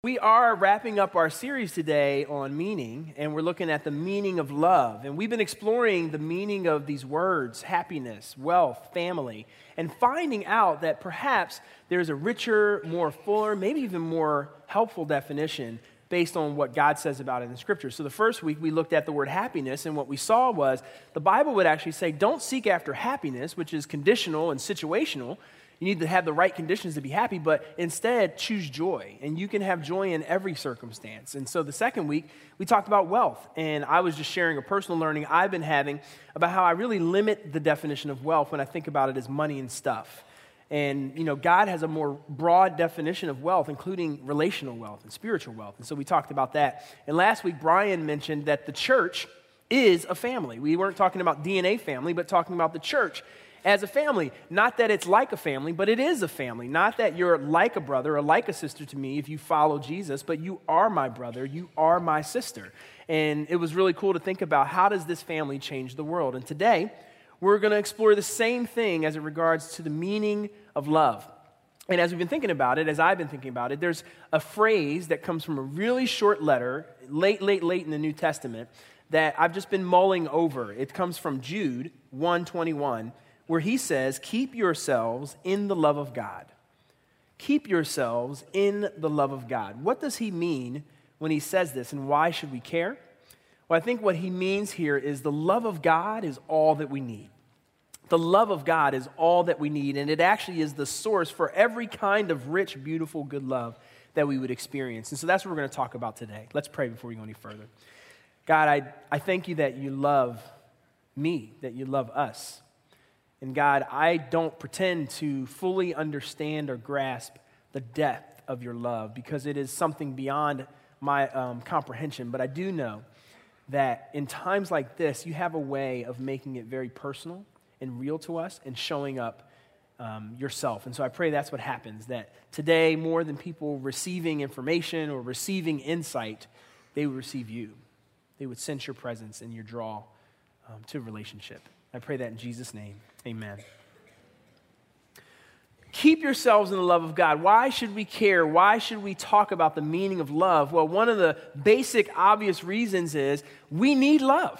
We are wrapping up our series today on meaning, and we're looking at the meaning of love. And we've been exploring the meaning of these words, happiness, wealth, family, and finding out that perhaps there's a richer, more fuller, maybe even more helpful definition based on what God says about it in the Scripture. So the first week we looked at the word happiness, and what we saw was the Bible would actually say, don't seek after happiness, which is conditional and situational. You need to have the right conditions to be happy, but instead choose joy. And you can have joy in every circumstance. And so the second week, we talked about wealth. And I was just sharing a personal learning I've been having about how I really limit the definition of wealth when I think about it as money and stuff. And, God has a more broad definition of wealth, including relational wealth and spiritual wealth. And so we talked about that. And last week, Brian mentioned that the church is a family. We weren't talking about DNA family, but talking about the church as a family. Not that it's like a family, but it is a family. Not that you're like a brother or like a sister to me if you follow Jesus, but you are my brother, you are my sister. And it was really cool to think about, how does this family change the world? And today, we're going to explore the same thing as it regards to the meaning of love. And as we've been thinking about it, as I've been thinking about it, there's a phrase that comes from a really short letter, late in the New Testament, that I've just been mulling over. It comes from Jude 1:21, where he says, keep yourselves in the love of God. Keep yourselves in the love of God. What does he mean when he says this, and why should we care? Well, I think what he means here is the love of God is all that we need. The love of God is all that we need, and it actually is the source for every kind of rich, beautiful, good love that we would experience. And so that's what we're going to talk about today. Let's pray before we go any further. God, I thank you that you love me, that you love us. And God, I don't pretend to fully understand or grasp the depth of your love, because it is something beyond my comprehension. But I do know that in times like this, you have a way of making it very personal and real to us and showing up yourself. And so I pray that's what happens, that today, more than people receiving information or receiving insight, they would receive you. They would sense your presence and your draw to relationship. I pray that in Jesus' name. Amen. Keep yourselves in the love of God. Why should we care? Why should we talk about the meaning of love? Well, one of the basic, obvious reasons is we need love.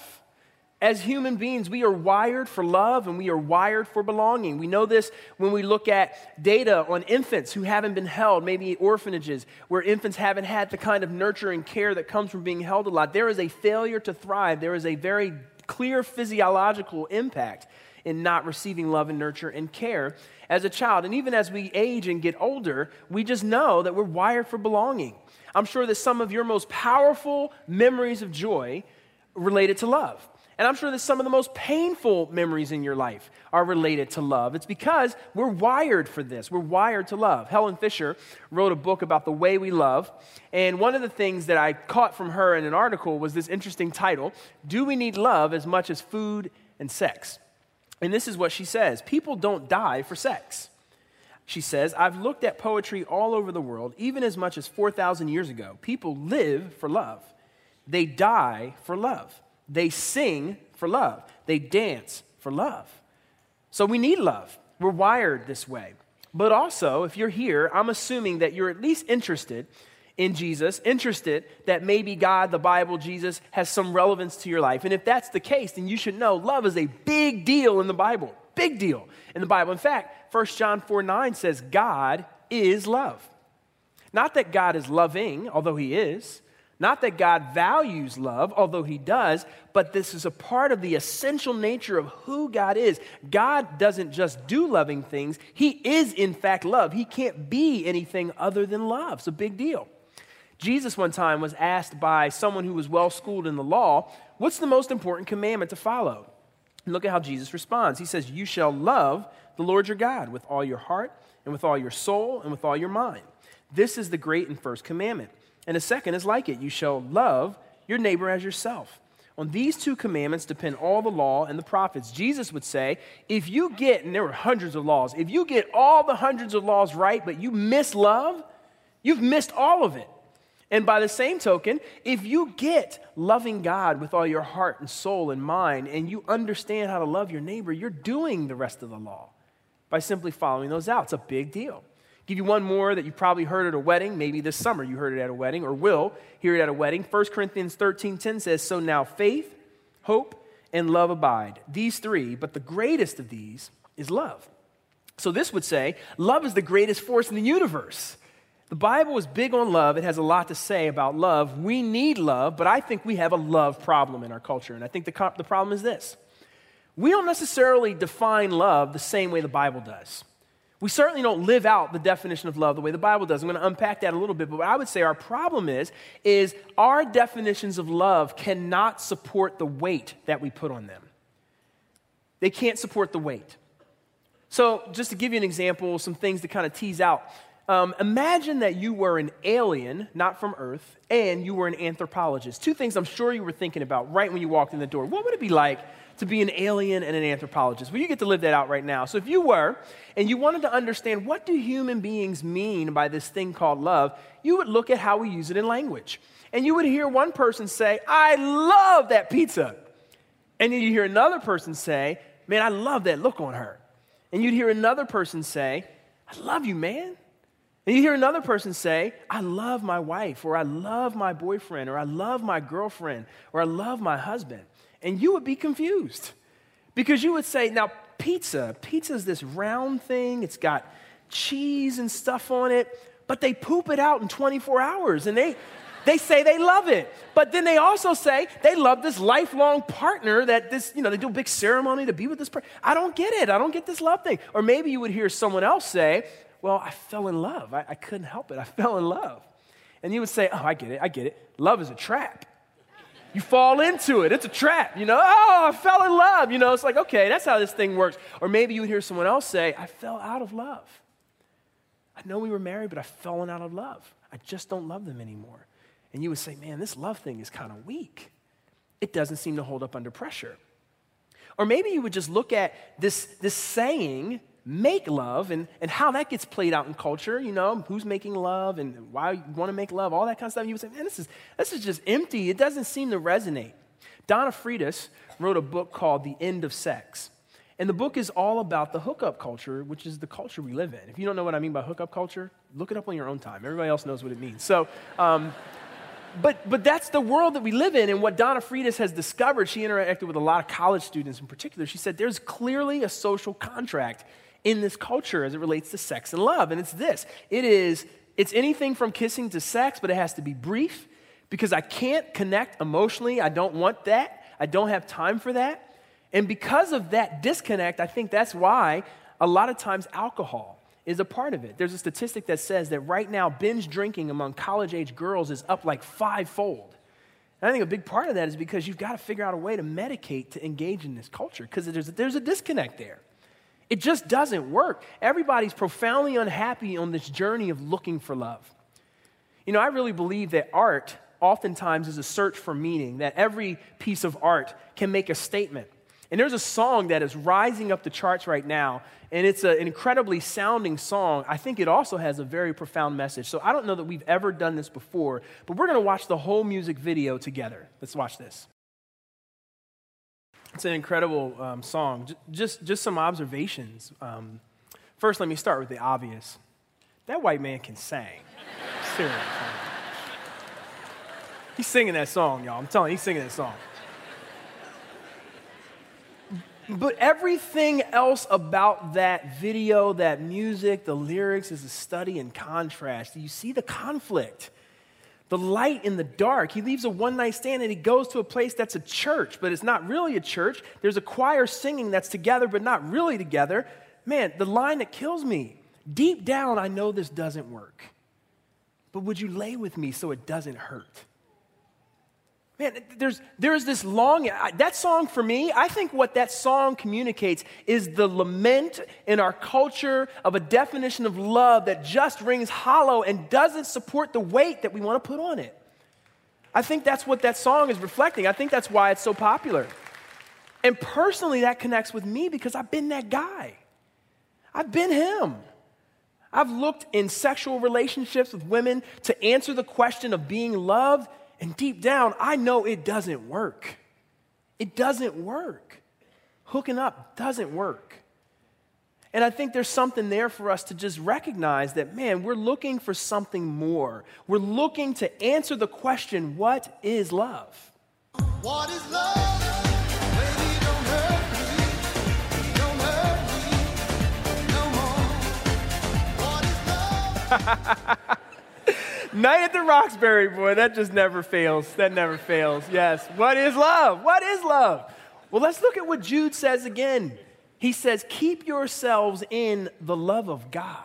As human beings, we are wired for love and we are wired for belonging. We know this when we look at data on infants who haven't been held, maybe orphanages, where infants haven't had the kind of nurture and care that comes from being held a lot. There is a failure to thrive. There is a very clear physiological impact in not receiving love and nurture and care as a child. And even as we age and get older, we just know that we're wired for belonging. I'm sure that some of your most powerful memories of joy related to love. And I'm sure that some of the most painful memories in your life are related to love. It's because we're wired for this. We're wired to love. Helen Fisher wrote a book about the way we love. And one of the things that I caught from her in an article was this interesting title, Do We Need Love as Much as Food and Sex? And this is what she says. People don't die for sex. She says, I've looked at poetry all over the world, even as much as 4,000 years ago. People live for love. They die for love. They sing for love. They dance for love. So we need love. We're wired this way. But also, if you're here, I'm assuming that you're at least interested in Jesus, interested that maybe God, the Bible, Jesus has some relevance to your life. And if that's the case, then you should know love is a big deal in the Bible. Big deal in the Bible. In fact, 1 John 4:9 says God is love. Not that God is loving, although he is. Not that God values love, although he does, but this is a part of the essential nature of who God is. God doesn't just do loving things. He is, in fact, love. He can't be anything other than love. It's a big deal. Jesus one time was asked by someone who was well-schooled in the law, what's the most important commandment to follow? And look at how Jesus responds. He says, you shall love the Lord your God with all your heart and with all your soul and with all your mind. This is the great and first commandment. And the second is like it. You shall love your neighbor as yourself. On these two commandments depend all the law and the prophets. Jesus would say, if you get, and there were hundreds of laws, if you get all the hundreds of laws right, but you miss love, you've missed all of it. And by the same token, if you get loving God with all your heart and soul and mind, and you understand how to love your neighbor, you're doing the rest of the law by simply following those out. It's a big deal. Give you one more that you probably heard at a wedding. Maybe this summer you heard it at a wedding or will hear it at a wedding. 1 Corinthians 13:10 says, "So now faith, hope, and love abide. These three, but the greatest of these is love." So this would say, love is the greatest force in the universe. The Bible is big on love. It has a lot to say about love. We need love, but I think we have a love problem in our culture. And I think the problem is this. We don't necessarily define love the same way the Bible does. We certainly don't live out the definition of love the way the Bible does. I'm going to unpack that a little bit, but what I would say our problem is our definitions of love cannot support the weight that we put on them. They can't support the weight. So just to give you an example, some things to kind of tease out. Imagine that you were an alien, not from Earth, and you were an anthropologist. Two things I'm sure you were thinking about right when you walked in the door. What would it be like to be an alien and an anthropologist? Well, you get to live that out right now. So if you were, and you wanted to understand what do human beings mean by this thing called love, you would look at how we use it in language. And you would hear one person say, "I love that pizza." And then you hear another person say, "Man, I love that look on her." And you'd hear another person say, "I love you, man." And you hear another person say, "I love my wife," or "I love my boyfriend," or "I love my girlfriend," or "I love my husband." And you would be confused because you would say, now pizza is this round thing. It's got cheese and stuff on it, but they poop it out in 24 hours and they say they love it. But then they also say they love this lifelong partner that they do a big ceremony to be with this person. I don't get it. I don't get this love thing. Or maybe you would hear someone else say, "Well, I fell in love. I couldn't help it. I fell in love." And you would say, "Oh, I get it. Love is a trap. You fall into it. It's a trap. Oh, I fell in love. It's like, okay, that's how this thing works." Or maybe you would hear someone else say, "I fell out of love. I know we were married, but I've fallen out of love. I just don't love them anymore." And you would say, "Man, this love thing is kind of weak. It doesn't seem to hold up under pressure." Or maybe you would just look at this saying, "make love," and how that gets played out in culture, who's making love and why you want to make love, all that kind of stuff. And you would say, "Man, this is just empty. It doesn't seem to resonate." Donna Freitas wrote a book called The End of Sex. And the book is all about the hookup culture, which is the culture we live in. If you don't know what I mean by hookup culture, look it up on your own time. Everybody else knows what it means. So, But that's the world that we live in, and what Donna Freitas has discovered, she interacted with a lot of college students in particular. She said there's clearly a social contract in this culture as it relates to sex and love, and it's this. It's anything from kissing to sex, but it has to be brief because I can't connect emotionally. I don't want that. I don't have time for that. And because of that disconnect, I think that's why a lot of times alcohol is a part of it. There's a statistic that says that right now binge drinking among college-age girls is up like 5-fold. And I think a big part of that is because you've got to figure out a way to medicate to engage in this culture because there's a disconnect there. It just doesn't work. Everybody's profoundly unhappy on this journey of looking for love. I really believe that art oftentimes is a search for meaning, that every piece of art can make a statement. And there's a song that is rising up the charts right now, and it's an incredibly sounding song. I think it also has a very profound message. So I don't know that we've ever done this before, but we're going to watch the whole music video together. Let's watch this. It's an incredible song. Just some observations. First, let me start with the obvious. That white man can sing. Seriously. He's singing that song, y'all. I'm telling you, he's singing that song. But everything else about that video, that music, the lyrics is a study in contrast. You see the conflict, the light in the dark. He leaves a one-night stand and he goes to a place that's a church, but it's not really a church. There's a choir singing that's together, but not really together. Man, the line that kills me, deep down, I know this doesn't work, but would you lay with me so it doesn't hurt? Man, there's this longing. That song for me, I think what that song communicates is the lament in our culture of a definition of love that just rings hollow and doesn't support the weight that we want to put on it. I think that's what that song is reflecting. I think that's why it's so popular. And personally, that connects with me because I've been that guy. I've been him. I've looked in sexual relationships with women to answer the question of being loved. And deep down, I know it doesn't work. It doesn't work. Hooking up doesn't work. And I think there's something there for us to just recognize that, man, we're looking for something more. We're looking to answer the question, what is love? What is love? Baby, don't hurt me no more. What is love? Night at the Roxbury, boy, that just never fails. That never fails. Yes. What is love? What is love? Well, let's look at what Jude says again. He says, keep yourselves in the love of God.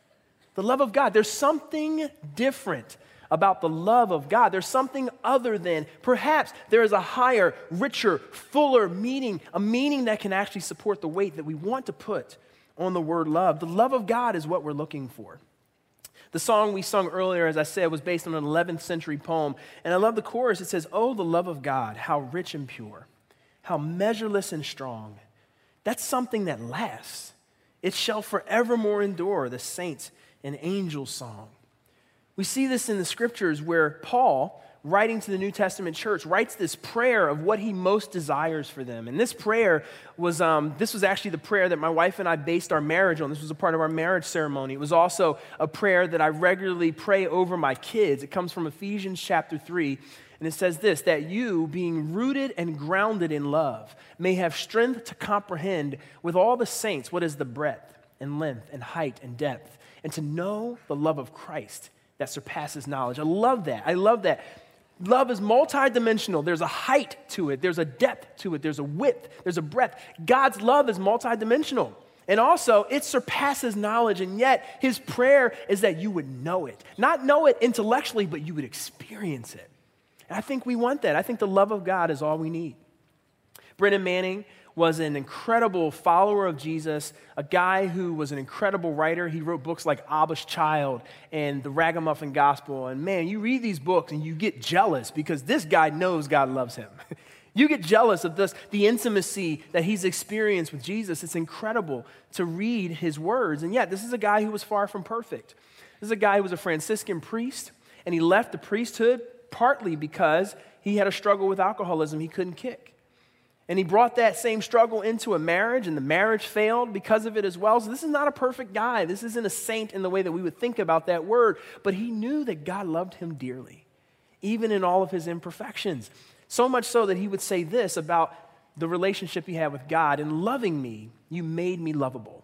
The love of God. There's something different about the love of God. There's something other than, perhaps there is a higher, richer, fuller meaning, a meaning that can actually support the weight that we want to put on the word love. The love of God is what we're looking for. The song we sung earlier, as I said, was based on an 11th century poem. And I love the chorus. It says, oh, the love of God, how rich and pure, how measureless and strong. That's something that lasts. It shall forevermore endure, the saints and angels' song. We see this in the scriptures where Paul, writing to the New Testament church, writes this prayer of what he most desires for them. And this prayer was, this was actually the prayer that my wife and I based our marriage on. This was a part of our marriage ceremony. It was also a prayer that I regularly pray over my kids. It comes from Ephesians chapter 3. And it says this, that you, being rooted and grounded in love, may have strength to comprehend with all the saints what is the breadth and length and height and depth, and to know the love of Christ that surpasses knowledge. I love that. I love that. Love is multidimensional. There's a height to it. There's a depth to it. There's a width. There's a breadth. God's love is multidimensional. And also, it surpasses knowledge, and yet his prayer is that you would know it. Not know it intellectually, but you would experience it. And I think we want that. I think the love of God is all we need. Brennan Manning was an incredible follower of Jesus, a guy who was an incredible writer. He wrote books like Abba's Child and The Ragamuffin Gospel. And man, you read these books and you get jealous because this guy knows God loves him. You get jealous of the intimacy that he's experienced with Jesus. It's incredible to read his words. And yet, this is a guy who was far from perfect. This is a guy who was a Franciscan priest, and he left the priesthood partly because he had a struggle with alcoholism he couldn't kick. And he brought that same struggle into a marriage, and the marriage failed because of it as well. So this is not a perfect guy. This isn't a saint in the way that we would think about that word. But he knew that God loved him dearly, even in all of his imperfections. So much so that he would say this about the relationship he had with God. In loving me, you made me lovable.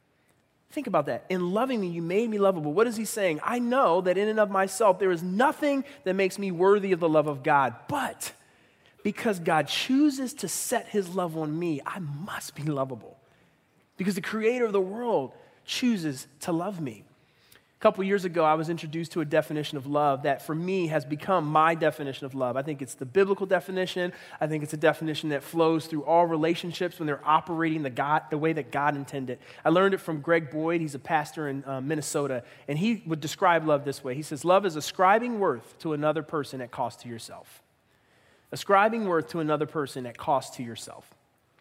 Think about that. In loving me, you made me lovable. What is he saying? I know that in and of myself, there is nothing that makes me worthy of the love of God. But because God chooses to set his love on me, I must be lovable. Because the creator of the world chooses to love me. A couple years ago, I was introduced to a definition of love that for me has become my definition of love. I think it's the biblical definition. I think it's a definition that flows through all relationships when they're operating the way that God intended. I learned it from Greg Boyd. He's a pastor in Minnesota, and he would describe love this way. He says, love is ascribing worth to another person at cost to yourself. Ascribing worth to another person at cost to yourself.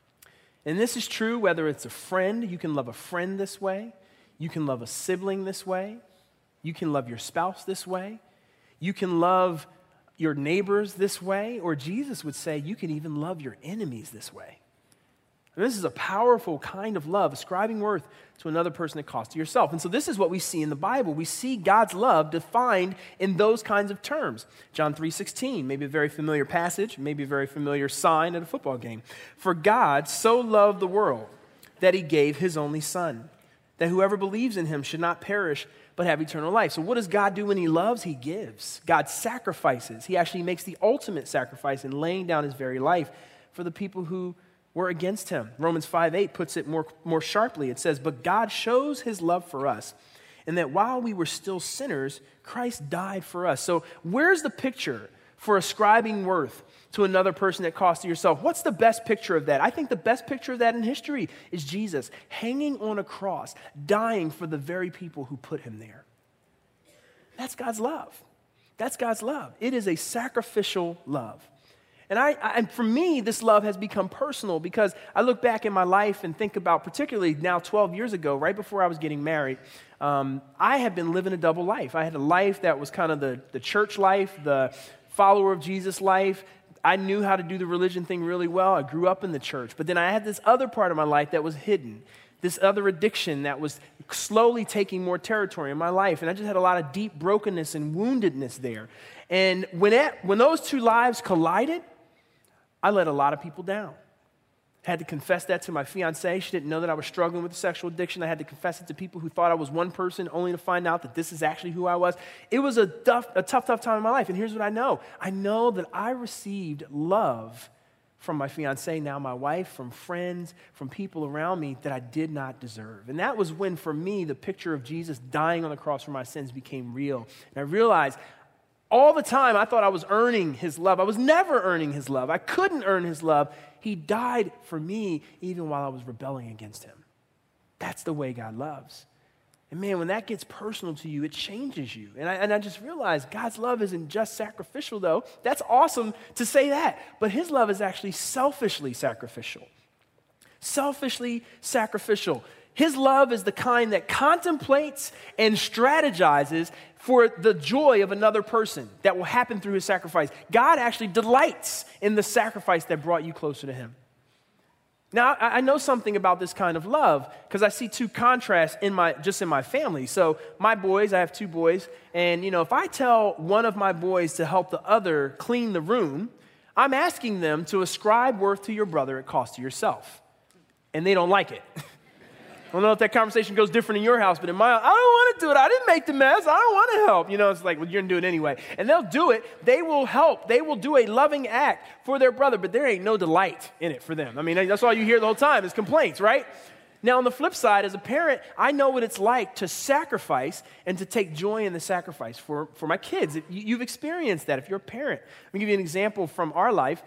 And this is true whether it's a friend. You can love a friend this way. You can love a sibling this way. You can love your spouse this way. You can love your neighbors this way. Or Jesus would say you can even love your enemies this way. And this is a powerful kind of love, ascribing worth to another person at cost to yourself. And so this is what we see in the Bible. We see God's love defined in those kinds of terms. John 3:16, maybe a very familiar passage, maybe a very familiar sign at a football game. For God so loved the world that he gave his only son, that whoever believes in him should not perish, but have eternal life. So what does God do when he loves? He gives. God sacrifices. He actually makes the ultimate sacrifice in laying down his very life for the people who were against him. Romans 5:8 puts it more sharply. It says, but God shows his love for us, and that while we were still sinners, Christ died for us. So where's the picture for ascribing worth to another person at cost to yourself? What's the best picture of that? I think the best picture of that in history is Jesus hanging on a cross, dying for the very people who put him there. That's God's love. That's God's love. It is a sacrificial love. And for me, this love has become personal because I look back in my life and think about, particularly now 12 years ago, right before I was getting married, I had been living a double life. I had a life that was kind of the church life, the follower of Jesus life. I knew how to do the religion thing really well. I grew up in the church. But then I had this other part of my life that was hidden, this other addiction that was slowly taking more territory in my life. And I just had a lot of deep brokenness and woundedness there. And when those two lives collided, I let a lot of people down. Had to confess that to my fiancée. She didn't know that I was struggling with sexual addiction. I had to confess it to people who thought I was one person, only to find out that this is actually who I was. It was a tough time in my life. And here's what I know. I know that I received love from my fiancée, now my wife, from friends, from people around me that I did not deserve. And that was when, for me, the picture of Jesus dying on the cross for my sins became real. And I realized all the time I thought I was earning his love. I was never earning his love. I couldn't earn his love. He died for me even while I was rebelling against him. That's the way God loves. And man, when that gets personal to you, it changes you. And I just realized God's love isn't just sacrificial, though. That's awesome to say that. But his love is actually selfishly sacrificial. Selfishly sacrificial. His love is the kind that contemplates and strategizes for the joy of another person that will happen through his sacrifice. God actually delights in the sacrifice that brought you closer to him. Now, I know something about this kind of love because I see two contrasts in my family. So my boys, I have two boys, and if I tell one of my boys to help the other clean the room, I'm asking them to ascribe worth to your brother at cost to yourself. And they don't like it. I don't know if that conversation goes different in your house, but in my house, I don't want to do it. I didn't make the mess. I don't want to help. It's like, well, you're going to do it anyway. And they'll do it. They will help. They will do a loving act for their brother, but there ain't no delight in it for them. I mean, that's all you hear the whole time is complaints, right? Now, on the flip side, as a parent, I know what it's like to sacrifice and to take joy in the sacrifice for my kids. You've experienced that if you're a parent. Let me give you an example from our life.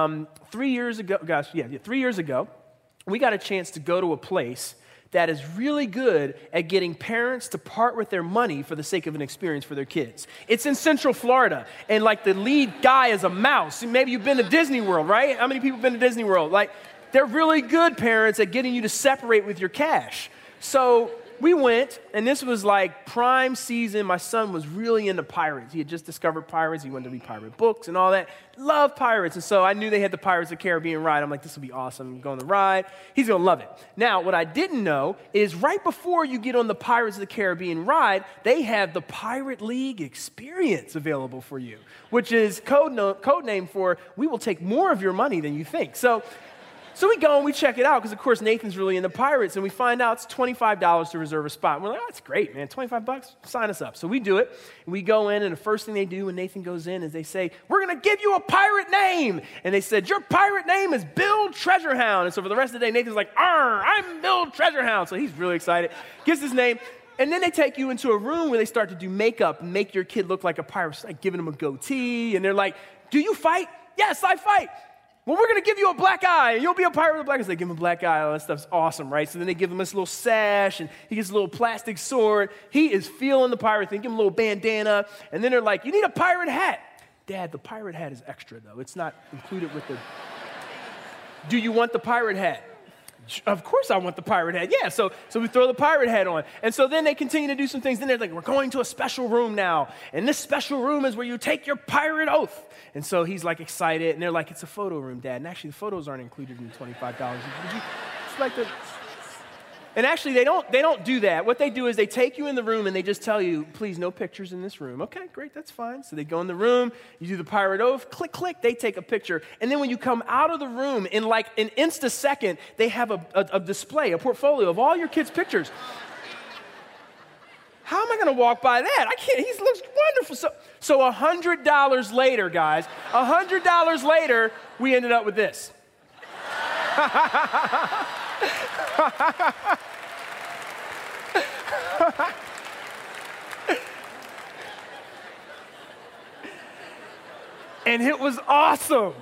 3 years ago, 3 years ago, we got a chance to go to a place that is really good at getting parents to part with their money for the sake of an experience for their kids. It's in Central Florida, and like the lead guy is a mouse. Maybe you've been to Disney World, right? How many people have been to Disney World? Like, they're really good parents at getting you to separate with your cash. So we went, and this was like prime season. My son was really into pirates. He had just discovered pirates. He wanted to read pirate books and all that. Loved pirates. And so I knew they had the Pirates of the Caribbean ride. I'm like, this will be awesome. Go on the ride. He's going to love it. Now, what I didn't know is right before you get on the Pirates of the Caribbean ride, they have the Pirate League experience available for you, which is code name for we will take more of your money than you think. So we go and we check it out because, of course, Nathan's really into pirates, and we find out it's $25 to reserve a spot. And we're like, oh, that's great, man, $25, sign us up. So we do it, and we go in, and the first thing they do when Nathan goes in is they say, we're going to give you a pirate name. And they said, your pirate name is Bill Treasurehound. And so for the rest of the day, Nathan's like, I'm Bill Treasurehound. So he's really excited, gives his name. And then they take you into a room where they start to do makeup and make your kid look like a pirate, it's like giving him a goatee. And they're like, do you fight? Yes, I fight. Well, we're going to give you a black eye, and you'll be a pirate with a black eye. So they give him a black eye. All that stuff's awesome, right? So then they give him this little sash, and he gets a little plastic sword. He is feeling the pirate thing. Give him a little bandana. And then they're like, you need a pirate hat. Dad, the pirate hat is extra, though. It's not included with the... Do you want the pirate hat? Of course I want the pirate hat. Yeah, so we throw the pirate hat on. And so then they continue to do some things. Then they're like, we're going to a special room now. And this special room is where you take your pirate oath. And so he's like excited. And they're like, it's a photo room, Dad. And actually the photos aren't included in the $25. It's like the... And actually, they don't do that. What they do is they take you in the room and they just tell you, please, no pictures in this room. Okay, great, that's fine. So they go in the room, you do the pirate oath, click, click, they take a picture. And then when you come out of the room, in like an insta-second, they have a display, a portfolio of all your kids' pictures. How am I going to walk by that? I can't. He looks wonderful. So $100 later, guys, $100 later, we ended up with this. And it was awesome.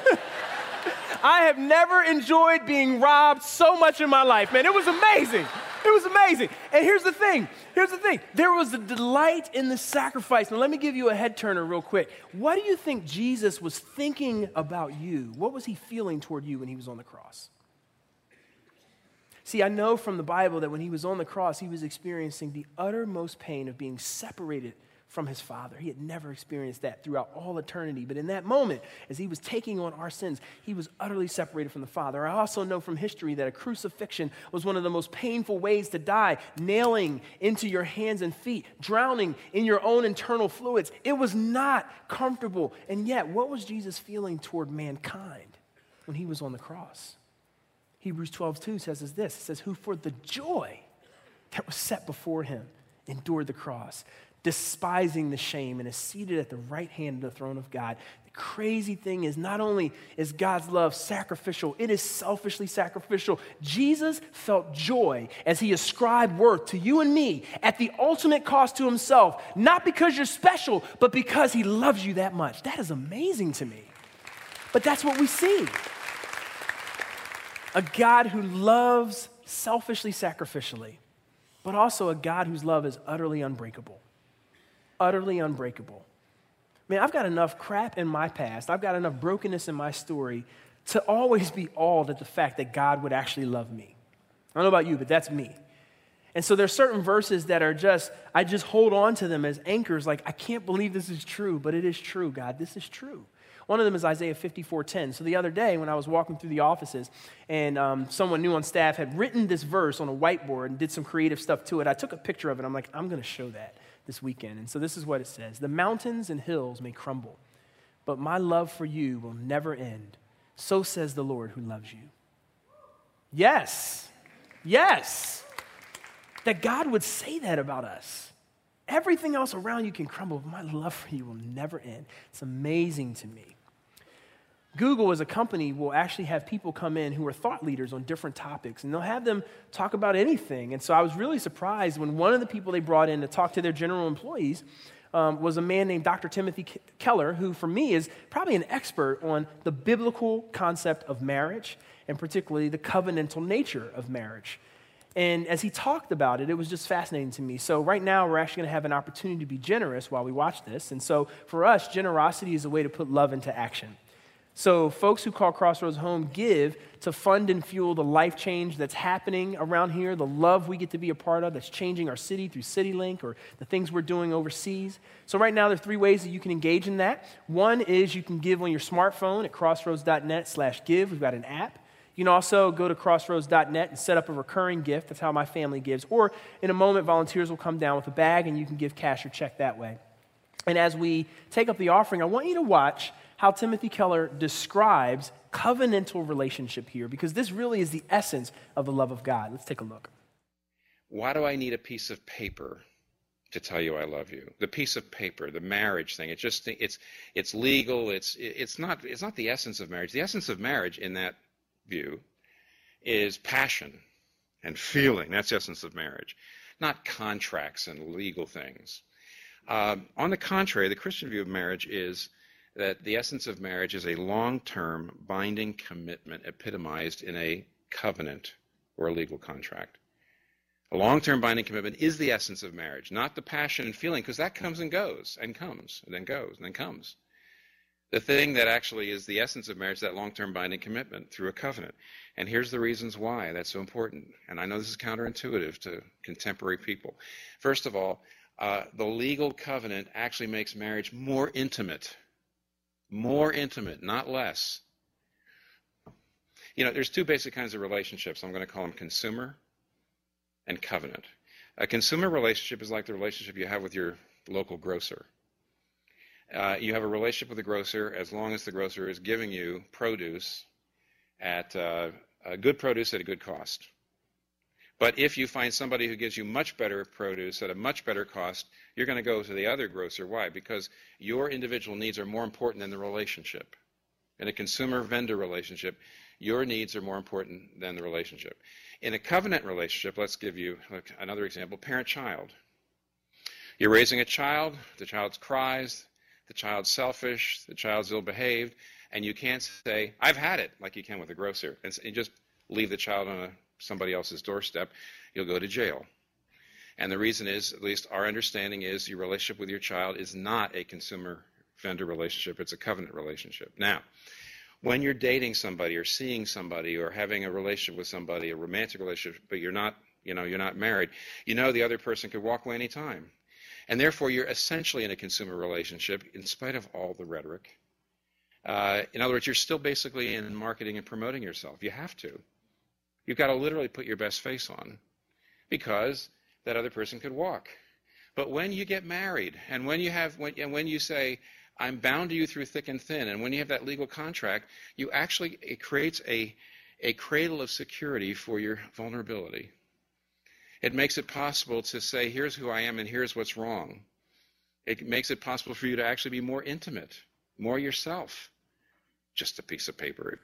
I have never enjoyed being robbed so much in my life, man. It was amazing. It was amazing. And here's the thing. There was a delight in the sacrifice. Now, let me give you a head turner real quick. What do you think Jesus was thinking about you? What was he feeling toward you when he was on the cross? See, I know from the Bible that when he was on the cross, he was experiencing the uttermost pain of being separated from his Father. He had never experienced that throughout all eternity. But in that moment, as he was taking on our sins, he was utterly separated from the Father. I also know from history that a crucifixion was one of the most painful ways to die, nailing into your hands and feet, drowning in your own internal fluids. It was not comfortable. And yet, what was Jesus feeling toward mankind when he was on the cross? Hebrews 12:2 says this. It says, who for the joy that was set before him endured the cross, despising the shame, and is seated at the right hand of the throne of God. The crazy thing is, not only is God's love sacrificial, it is selfishly sacrificial. Jesus felt joy as he ascribed worth to you and me at the ultimate cost to himself, not because you're special, but because he loves you that much. That is amazing to me. But that's what we see. A God who loves selfishly, sacrificially, but also a God whose love is utterly unbreakable. Utterly unbreakable. Man, I've got enough crap in my past, I've got enough brokenness in my story to always be awed at the fact that God would actually love me. I don't know about you, but that's me. And so there's certain verses that are I just hold on to them as anchors, like, I can't believe this is true, but it is true, God, this is true. One of them is Isaiah 54:10. So the other day when I was walking through the offices and someone new on staff had written this verse on a whiteboard and did some creative stuff to it, I took a picture of it. I'm like, I'm going to show that this weekend. And so this is what it says. The mountains and hills may crumble, but my love for you will never end. So says the Lord who loves you. Yes. Yes. That God would say that about us. Everything else around you can crumble, but my love for you will never end. It's amazing to me. Google as a company will actually have people come in who are thought leaders on different topics, and they'll have them talk about anything. And so I was really surprised when one of the people they brought in to talk to their general employees was a man named Dr. Timothy Keller, who for me is probably an expert on the biblical concept of marriage, and particularly the covenantal nature of marriage. And as he talked about it, it was just fascinating to me. So right now, we're actually going to have an opportunity to be generous while we watch this. And so for us, generosity is a way to put love into action. So folks who call Crossroads home give to fund and fuel the life change that's happening around here, the love we get to be a part of that's changing our city through CityLink or the things we're doing overseas. So right now, there are 3 ways that you can engage in that. One is you can give on your smartphone at crossroads.net/give. We've got an app. You can also go to crossroads.net and set up a recurring gift. That's how my family gives. Or in a moment, volunteers will come down with a bag and you can give cash or check that way. And as we take up the offering, I want you to watch how Timothy Keller describes covenantal relationship here, because this really is the essence of the love of God. Let's take a look. Why do I need a piece of paper to tell you I love you? The piece of paper, the marriage thing, it's legal. It's not the essence of marriage. The essence of marriage in that view is passion and feeling. That's the essence of marriage, not contracts and legal things. On the contrary, the Christian view of marriage is that the essence of marriage is a long-term binding commitment epitomized in a covenant or a legal contract. A long-term binding commitment is the essence of marriage, not the passion and feeling, because that comes and goes and comes and then goes and then comes. The thing that actually is the essence of marriage is that long-term binding commitment through a covenant. And here's the reasons why that's so important. And I know this is counterintuitive to contemporary people. First of all, the legal covenant actually makes marriage more intimate, not less. You know, there's 2 basic kinds of relationships. I'm going to call them consumer and covenant. A consumer relationship is like the relationship you have with your local grocer. You have a relationship with the grocer as long as the grocer is giving you produce at good produce at a good cost. But if you find somebody who gives you much better produce at a much better cost, you're going to go to the other grocer. Why? Because your individual needs are more important than the relationship. In a consumer-vendor relationship, your needs are more important than the relationship. In a covenant relationship, let's give you another example, parent-child. You're raising a child, the child cries, the child's selfish, the child's ill-behaved, and you can't say, I've had it, like you can with a grocer, and you just leave the child on somebody else's doorstep. You'll go to jail. And the reason is, at least our understanding is, your relationship with your child is not a consumer-vendor relationship, it's a covenant relationship. Now, when you're dating somebody or seeing somebody or having a relationship with somebody, a romantic relationship, but you're not married, the other person could walk away any time. And therefore, you're essentially in a consumer relationship in spite of all the rhetoric. In other words, you're still basically in marketing and promoting yourself. You have to. You've got to literally put your best face on because that other person could walk. But when you get married and when you say, I'm bound to you through thick and thin, and when you have that legal contract, it creates a cradle of security for your vulnerability. It makes it possible to say, here's who I am and here's what's wrong. It makes it possible for you to actually be more intimate, more yourself. Just a piece of paper.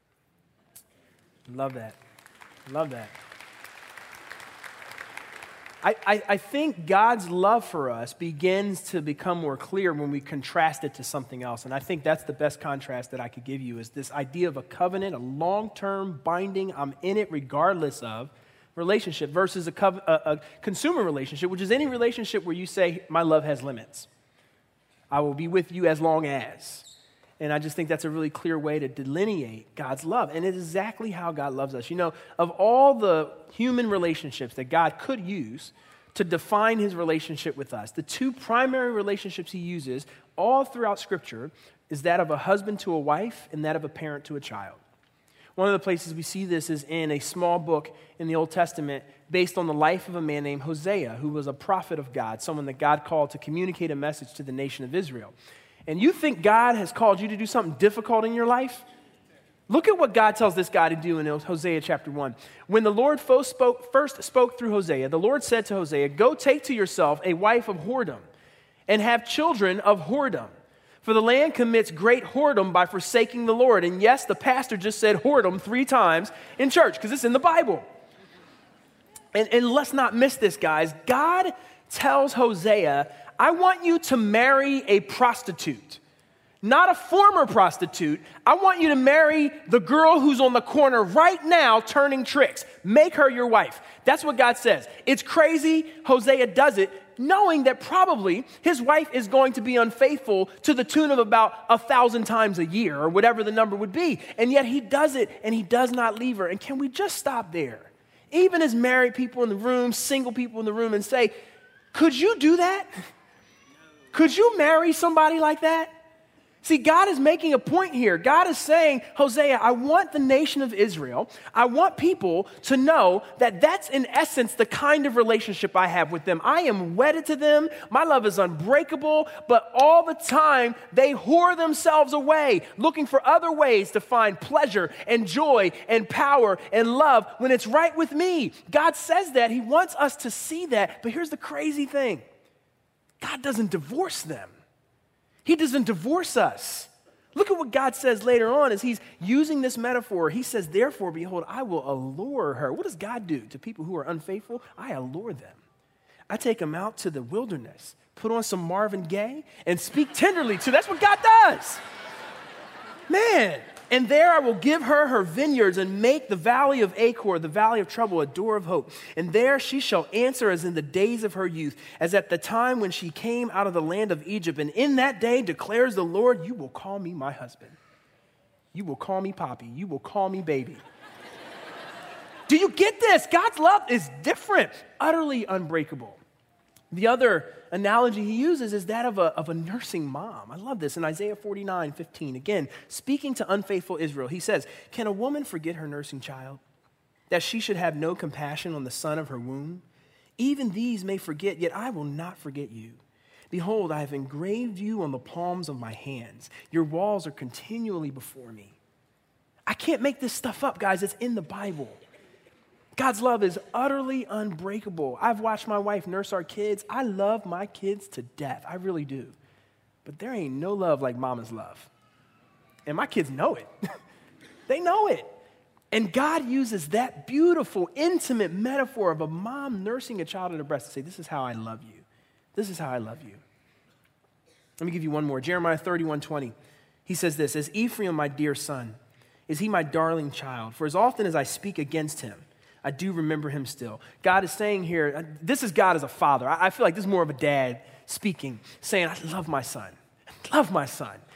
Love that. Love that. I think God's love for us begins to become more clear when we contrast it to something else. And I think that's the best contrast that I could give you is this idea of a covenant, a long-term binding, I'm in it regardless of relationship versus a consumer relationship, which is any relationship where you say, my love has limits. I will be with you as long as. And I just think that's a really clear way to delineate God's love. And it's exactly how God loves us. You know, of all the human relationships that God could use to define his relationship with us, the two primary relationships he uses all throughout Scripture is that of a husband to a wife and that of a parent to a child. One of the places we see this is in a small book in the Old Testament based on the life of a man named Hosea, who was a prophet of God, someone that God called to communicate a message to the nation of Israel. And you think God has called you to do something difficult in your life? Look at what God tells this guy to do in Hosea chapter 1. When the Lord first spoke through Hosea, the Lord said to Hosea, go take to yourself a wife of whoredom and have children of whoredom. For the land commits great whoredom by forsaking the Lord. And yes, the pastor just said whoredom 3 times in church because it's in the Bible. And let's not miss this, guys. God tells Hosea, I want you to marry a prostitute, not a former prostitute. I want you to marry the girl who's on the corner right now turning tricks. Make her your wife. That's what God says. It's crazy. Hosea does it, knowing that probably his wife is going to be unfaithful to the tune of about 1,000 times a year or whatever the number would be. And yet he does it and he does not leave her. And can we just stop there? Even as married people in the room, single people in the room, and say, could you do that? Could you marry somebody like that? See, God is making a point here. God is saying, Hosea, I want the nation of Israel, I want people to know that that's in essence the kind of relationship I have with them. I am wedded to them. My love is unbreakable, but all the time they whore themselves away, looking for other ways to find pleasure and joy and power and love when it's right with me. God says that. He wants us to see that. But here's the crazy thing. God doesn't divorce them. He doesn't divorce us. Look at what God says later on as he's using this metaphor. He says, therefore, behold, I will allure her. What does God do to people who are unfaithful? I allure them. I take them out to the wilderness, put on some Marvin Gaye, and speak tenderly to. That's what God does. Man. And there I will give her her vineyards and make the valley of Achor, the valley of trouble, a door of hope. And there she shall answer as in the days of her youth, as at the time when she came out of the land of Egypt. And in that day declares the Lord, you will call me my husband. You will call me Poppy. You will call me baby. Do you get this? God's love is different, utterly unbreakable. The other analogy he uses is that of a nursing mom. I love this in Isaiah 49:15. Again, speaking to unfaithful Israel, he says, can a woman forget her nursing child, that she should have no compassion on the son of her womb? Even these may forget, yet I will not forget you. Behold, I have engraved you on the palms of my hands. Your walls are continually before me. I can't make this stuff up, guys. It's in the Bible. God's love is utterly unbreakable. I've watched my wife nurse our kids. I love my kids to death. I really do. But there ain't no love like mama's love. And my kids know it. They know it. And God uses that beautiful, intimate metaphor of a mom nursing a child at her breast to say, this is how I love you. This is how I love you. Let me give you one more. Jeremiah 31:20. He says this, as Ephraim, my dear son, is he my darling child? For as often as I speak against him, I do remember him still. God is saying here, this is God as a father. I feel like this is more of a dad speaking, saying, I love my son. I love my son.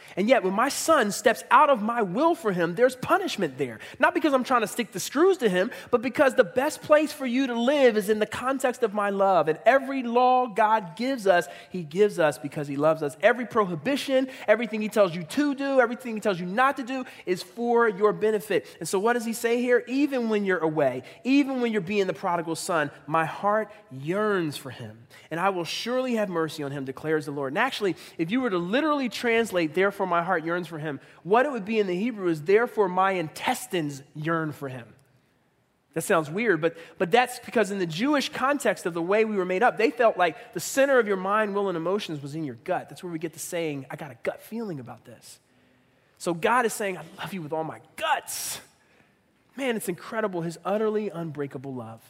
And yet when my son steps out of my will for him, there's punishment there. Not because I'm trying to stick the screws to him, but because the best place for you to live is in the context of my love. And every law God gives us, he gives us because he loves us. Every prohibition, everything he tells you to do, everything he tells you not to do is for your benefit. And so what does he say here? Even when you're away, even when you're being the prodigal son, my heart yearns for him. And I will surely have mercy on him, declares the Lord. And actually, if you were to literally translate, therefore my heart yearns for him, what it would be in the Hebrew is, therefore my intestines yearn for him. That sounds weird, but that's because in the Jewish context of the way we were made up, they felt like the center of your mind, will, and emotions was in your gut. That's where we get the saying, I got a gut feeling about this. So God is saying, I love you with all my guts. Man, it's incredible, his utterly unbreakable love.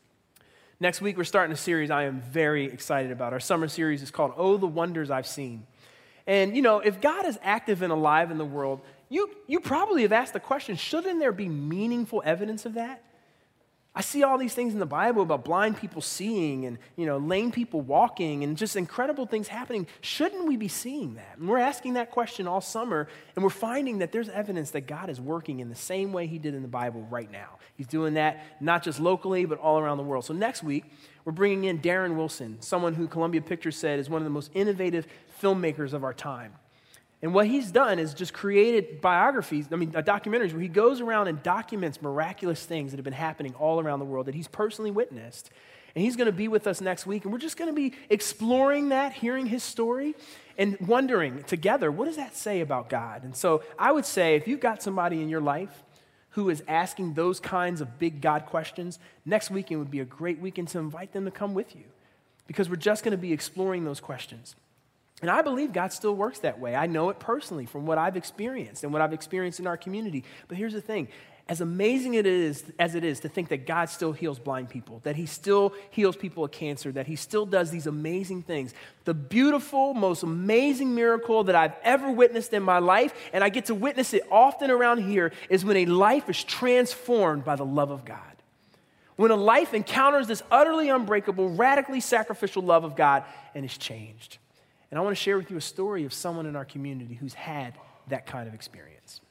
Next week, we're starting a series I am very excited about. Our summer series is called Oh, the Wonders I've Seen. And, if God is active and alive in the world, you probably have asked the question, shouldn't there be meaningful evidence of that? I see all these things in the Bible about blind people seeing and, lame people walking and just incredible things happening. Shouldn't we be seeing that? And we're asking that question all summer, and we're finding that there's evidence that God is working in the same way he did in the Bible right now. He's doing that not just locally, but all around the world. So next week, we're bringing in Darren Wilson, someone who Columbia Pictures said is one of the most innovative filmmakers of our time. And what he's done is just created documentaries where he goes around and documents miraculous things that have been happening all around the world that he's personally witnessed. And he's going to be with us next week, and we're just going to be exploring that, hearing his story, and wondering together, what does that say about God? And so I would say if you've got somebody in your life who is asking those kinds of big God questions, next weekend would be a great weekend to invite them to come with you, because we're just going to be exploring those questions. And I believe God still works that way. I know it personally from what I've experienced and what I've experienced in our community. But here's the thing. As amazing as it is to think that God still heals blind people, that he still heals people of cancer, that he still does these amazing things, the beautiful, most amazing miracle that I've ever witnessed in my life, and I get to witness it often around here, is when a life is transformed by the love of God. When a life encounters this utterly unbreakable, radically sacrificial love of God and is changed. And I want to share with you a story of someone in our community who's had that kind of experience.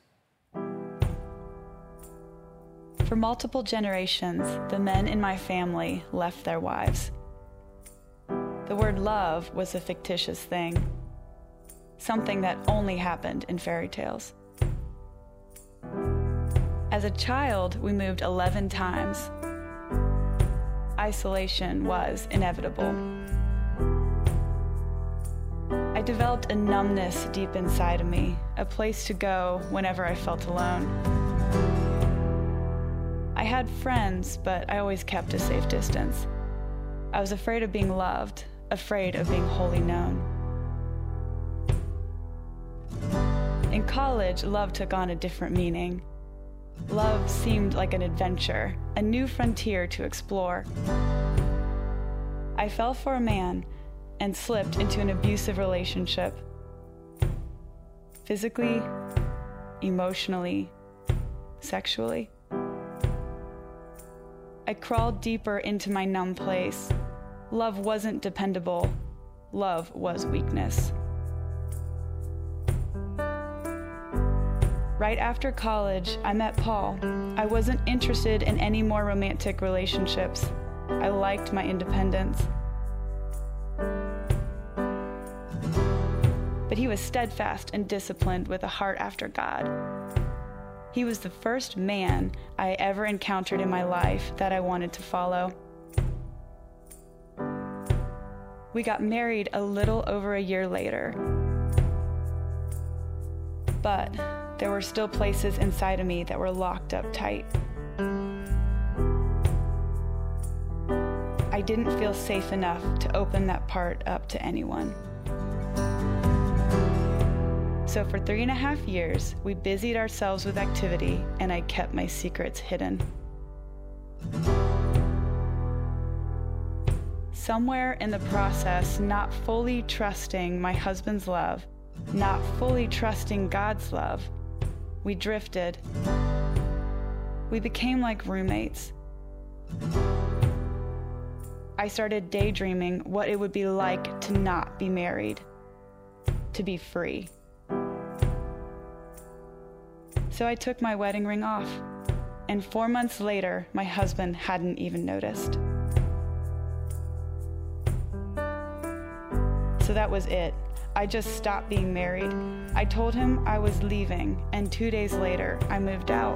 For multiple generations, the men in my family left their wives. The word love was a fictitious thing, something that only happened in fairy tales. As a child, we moved 11 times. Isolation was inevitable. I developed a numbness deep inside of me, a place to go whenever I felt alone. I had friends, but I always kept a safe distance. I was afraid of being loved, afraid of being wholly known. In college, love took on a different meaning. Love seemed like an adventure, a new frontier to explore. I fell for a man and slipped into an abusive relationship. Physically, emotionally, sexually. I crawled deeper into my numb place. Love wasn't dependable. Love was weakness. Right after college, I met Paul. I wasn't interested in any more romantic relationships. I liked my independence. But he was steadfast and disciplined with a heart after God. He was the first man I ever encountered in my life that I wanted to follow. We got married a little over a year later. But there were still places inside of me that were locked up tight. I didn't feel safe enough to open that part up to anyone. So for 3.5 years, we busied ourselves with activity, and I kept my secrets hidden. Somewhere in the process, not fully trusting my husband's love, not fully trusting God's love, we drifted. We became like roommates. I started daydreaming what it would be like to not be married, to be free. So I took my wedding ring off, and 4 months later, my husband hadn't even noticed. So that was it. I just stopped being married. I told him I was leaving, and 2 days later, I moved out.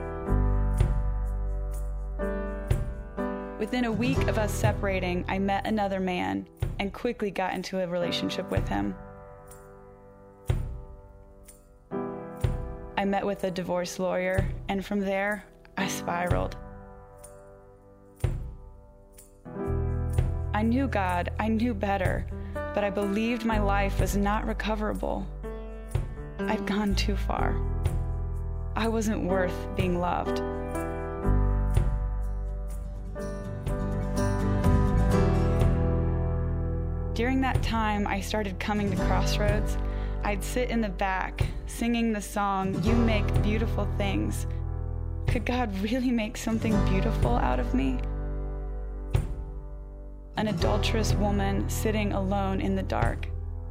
Within a week of us separating, I met another man and quickly got into a relationship with him. I met with a divorce lawyer, and from there, I spiraled. I knew God, I knew better, but I believed my life was not recoverable. I'd gone too far. I wasn't worth being loved. During that time, I started coming to Crossroads. I'd sit in the back, singing the song, "You Make Beautiful Things." Could God really make something beautiful out of me? An adulterous woman sitting alone in the dark.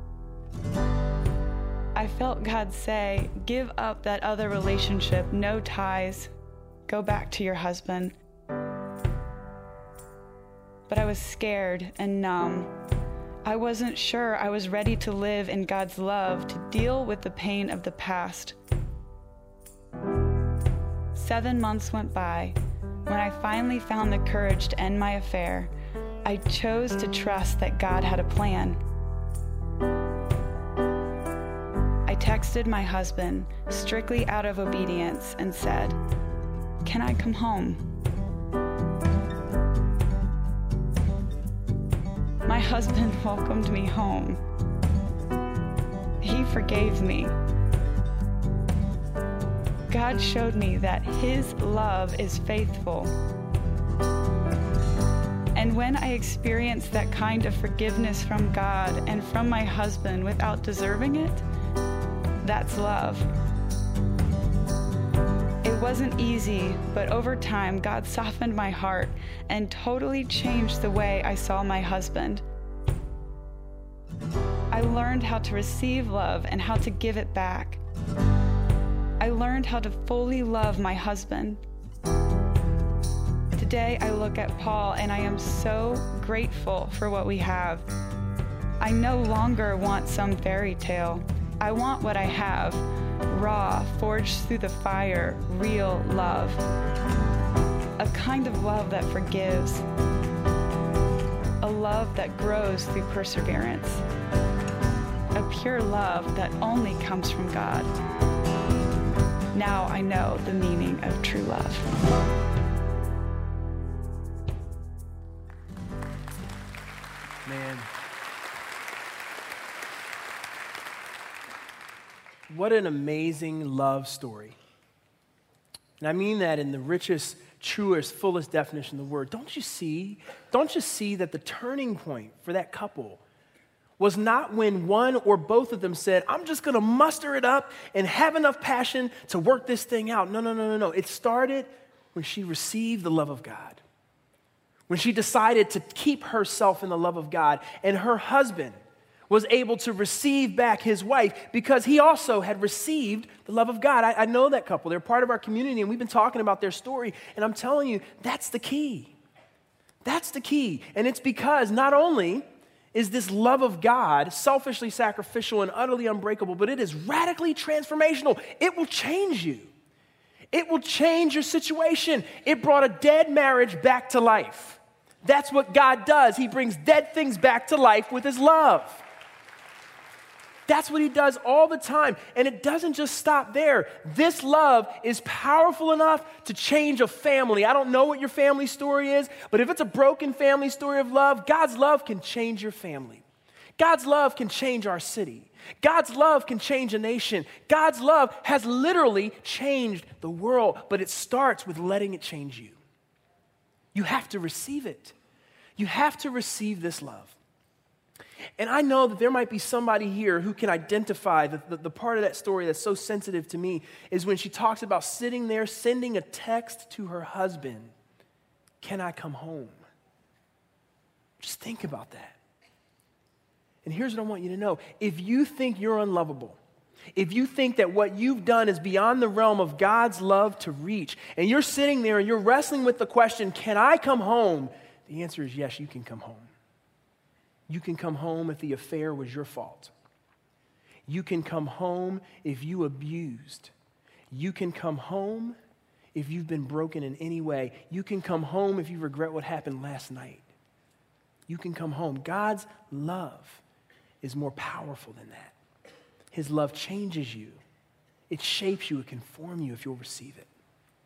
I felt God say, "Give up that other relationship, no ties. Go back to your husband." But I was scared and numb. I wasn't sure I was ready to live in God's love to deal with the pain of the past. 7 months went by. When I finally found the courage to end my affair, I chose to trust that God had a plan. I texted my husband, strictly out of obedience, and said, "Can I come home?" My husband welcomed me home. He forgave me. God showed me that His love is faithful. And when I experienced that kind of forgiveness from God and from my husband without deserving it, that's love. It wasn't easy, but over time, God softened my heart and totally changed the way I saw my husband. I learned how to receive love and how to give it back. I learned how to fully love my husband. Today, I look at Paul and I am so grateful for what we have. I no longer want some fairy tale. I want what I have, raw, forged through the fire, real love. A kind of love that forgives. A love that grows through perseverance. A pure love that only comes from God. Now I know the meaning of true love. Man. What an amazing love story. And I mean that in the richest, truest, fullest definition of the word. Don't you see that the turning point for that couple was not when one or both of them said, "I'm just going to muster it up and have enough passion to work this thing out." No. It started when she received the love of God. When she decided to keep herself in the love of God, and her husband was able to receive back his wife because he also had received the love of God. I know that couple. They're part of our community, and we've been talking about their story, and I'm telling you, that's the key. That's the key. And it's because not only is this love of God selfishly sacrificial and utterly unbreakable, but it is radically transformational. It will change you. It will change your situation. It brought a dead marriage back to life. That's what God does. He brings dead things back to life with His love. That's what He does all the time. And it doesn't just stop there. This love is powerful enough to change a family. I don't know what your family story is, but if it's a broken family story of love, God's love can change your family. God's love can change our city. God's love can change a nation. God's love has literally changed the world, but it starts with letting it change you. You have to receive it. You have to receive this love. And I know that there might be somebody here who can identify the part of that story that's so sensitive to me is when she talks about sitting there, sending a text to her husband, "Can I come home?" Just think about that. And here's what I want you to know. If you think you're unlovable, if you think that what you've done is beyond the realm of God's love to reach, and you're sitting there and you're wrestling with the question, can I come home? The answer is yes, you can come home. You can come home if the affair was your fault. You can come home if you abused. You can come home if you've been broken in any way. You can come home if you regret what happened last night. You can come home. God's love is more powerful than that. His love changes you. It shapes you. It can form you if you'll receive it.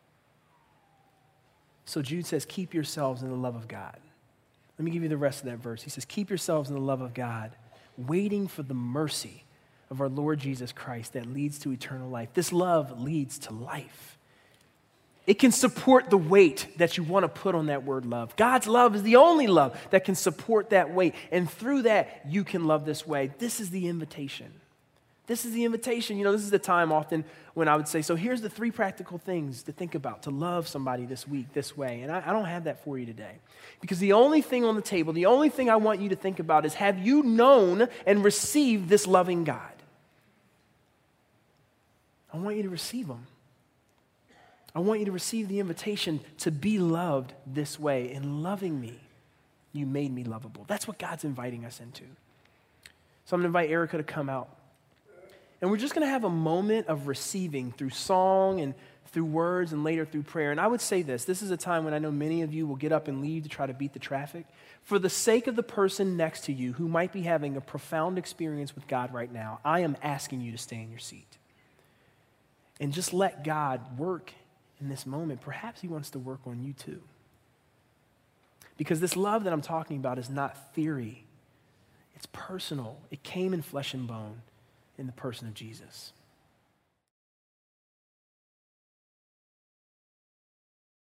So Jude says, keep yourselves in the love of God. Let me give you the rest of that verse. He says, keep yourselves in the love of God, waiting for the mercy of our Lord Jesus Christ that leads to eternal life. This love leads to life. It can support the weight that you want to put on that word love. God's love is the only love that can support that weight. And through that, you can love this way. This is the invitation. This is the invitation. You know, this is the time often when I would say, so here's the 3 practical things to think about to love somebody this week this way. And I don't have that for you today. Because the only thing on the table, the only thing I want you to think about is, have you known and received this loving God? I want you to receive him. I want you to receive the invitation to be loved this way. In loving me, you made me lovable. That's what God's inviting us into. So I'm going to invite Erica to come out. And we're just going to have a moment of receiving through song and through words and later through prayer. And I would say this is a time when I know many of you will get up and leave to try to beat the traffic. For the sake of the person next to you who might be having a profound experience with God right now, I am asking you to stay in your seat. And just let God work in this moment. Perhaps he wants to work on you too. Because this love that I'm talking about is not theory. It's personal. It came in flesh and bone in the person of Jesus.